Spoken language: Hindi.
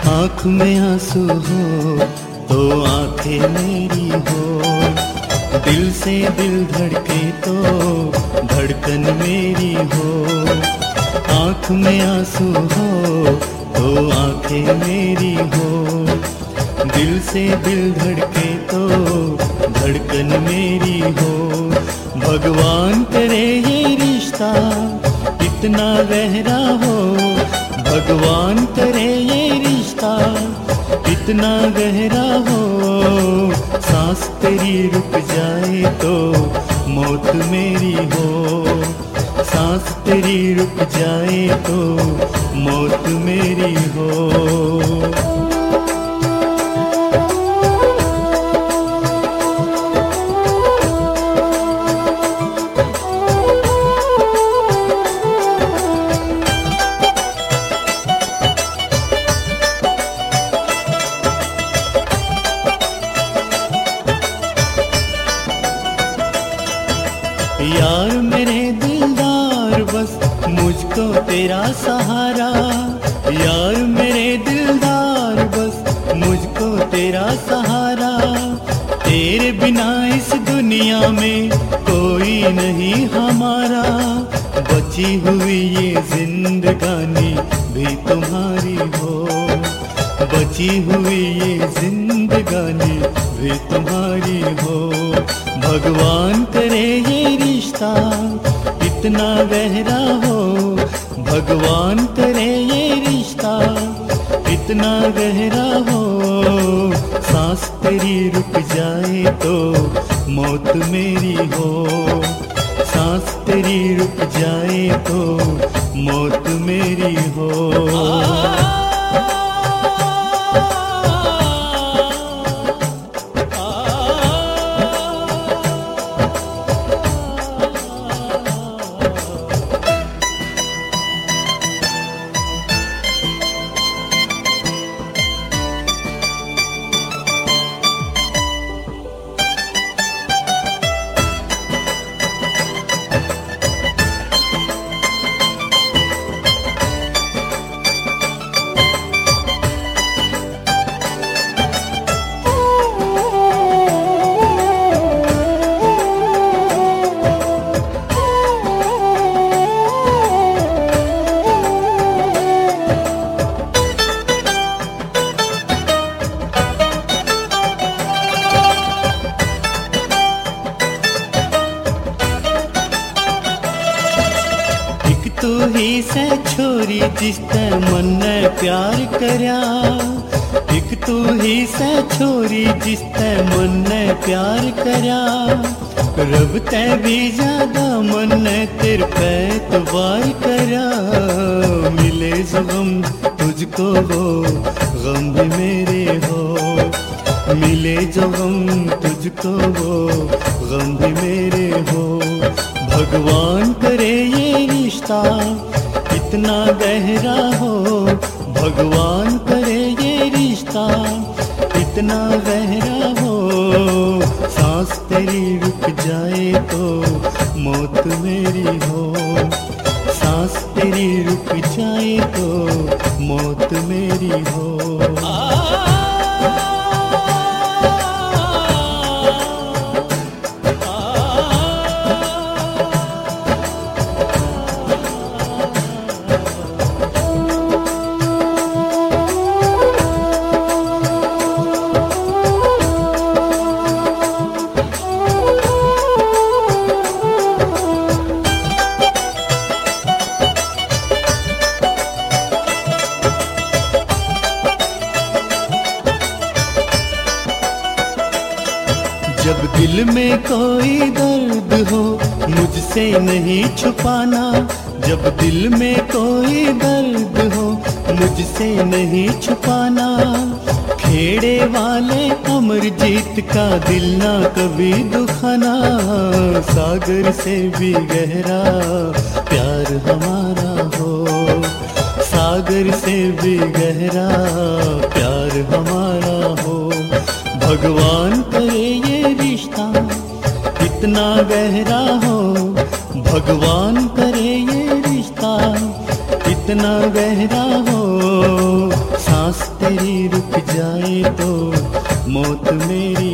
आँख में आंसू हो तो आंखें मेरी हो, दिल से दिल धड़के तो धड़कन मेरी हो। आँख में आंसू हो तो आंखें मेरी हो, दिल से दिल धड़के तो धड़कन मेरी हो। भगवान करे ये रिश्ता इतना गहरा हो, भगवान करे ये रिश्ता इतना गहरा हो। सांस तेरी रुक जाए तो मौत मेरी हो, सांस तेरी रुक जाए तो मौत मेरी हो। यार मेरे दिलदार बस मुझको तेरा सहारा, यार मेरे दिलदार बस मुझको तेरा सहारा। तेरे बिना इस दुनिया में कोई नहीं हमारा, बची हुई ये जिंदगानी भी तुम्हारी हो, बची हुई ये जिंदगानी भी तुम्हारी हो। भगवान करे ये रिश्ता इतना गहरा हो, भगवान करे ये रिश्ता इतना गहरा हो। सांस तेरी रुक जाए तो मौत मेरी हो, सांस तेरी रुक जाए तो मौत मेरी हो। तू ही से छोरी जिसते मन ने प्यार करया, एक तू ही से छोरी जिसते मन ने प्यार करया। रब ते भी ज्यादा मन ने तेरे पे एतबार करया। मिले जो गम तुझको हो गम भी मेरे हो, मिले जो गम तुझको हो गम भी मेरे हो। भगवान करे ये रिश्ता इतना गहरा हो, भगवान करे ये रिश्ता इतना गहरा हो। सांस तेरी रुक जाए तो मौत मेरी हो, सांस तेरी रुक जाए तो मौत मेरी हो। जब दिल में कोई दर्द हो मुझसे नहीं छुपाना, जब दिल में कोई दर्द हो मुझसे नहीं छुपाना। खेड़े वाले अमरजीत का दिल ना कभी दुखाना, सागर से भी गहरा प्यार हमारा हो, सागर से भी गहरा प्यार हमारा हो। भगवान करे ये रिश्ता इतना गहरा हो, भगवान करे ये रिश्ता इतना गहरा हो। सांस तेरी मेरी रुक जाए तो मौत मेरी